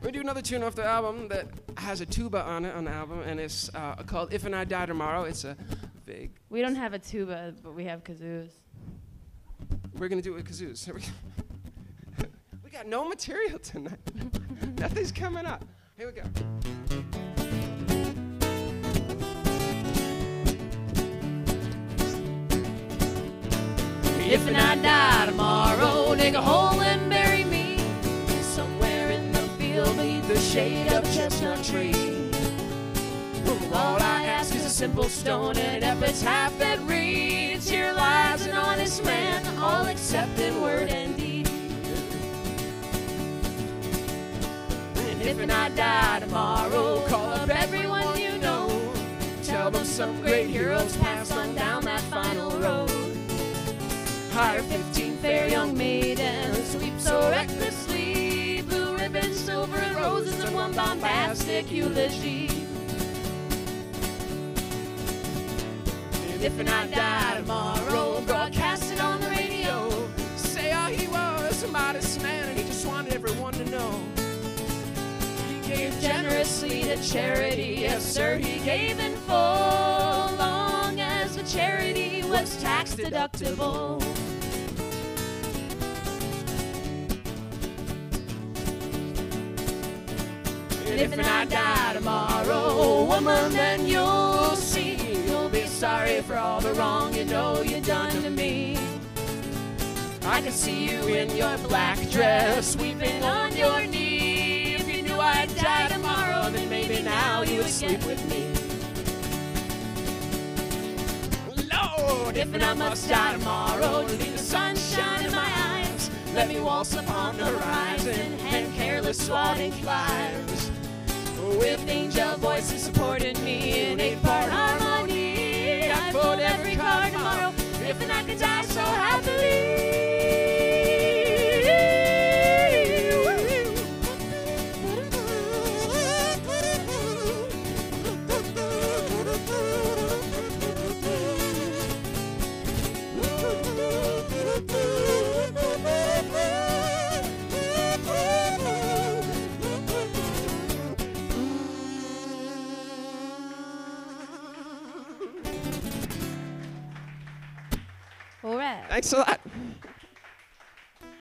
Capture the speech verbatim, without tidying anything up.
We do another tune off the album that has a tuba on it on the album, and it's uh, called "If and I Die Tomorrow." It's a big. We don't have a tuba, but we have kazoos. We're gonna do it with kazoos. We got no material tonight. Nothing's coming up. Here we go. If and I die tomorrow, dig a hole and bury me somewhere in the field beneath the shade of a chestnut tree. All I ask is a simple stone and an epitaph that reads, "Here lies an honest man, all except in word and deed." And if and I die tomorrow, call up everyone you know, tell them some great heroes passed on down that final road. Hire fifteen fair young maidens, weep so recklessly, blue ribbons, silver and roses, and one bombastic eulogy. And if and I die tomorrow, broadcast it on the radio, say all he was a modest man and he just wanted everyone to know. He gave generously to charity, yes sir, he gave in full, long as the charity was tax deductible. And if and I die tomorrow, woman, then you'll see, you'll be sorry for all the wrong you know you done to me. I can see you in your black dress, weeping on your knee. If you knew I'd die tomorrow, then maybe now you would sleep with me. Lord, if and I must die tomorrow, to leave the sunshine in my eyes, let me waltz upon the horizon and careless swatting flies. With angel voices supporting me in eight-part harmony, I fold every card tomorrow, if and I could die so happily. Thanks a lot.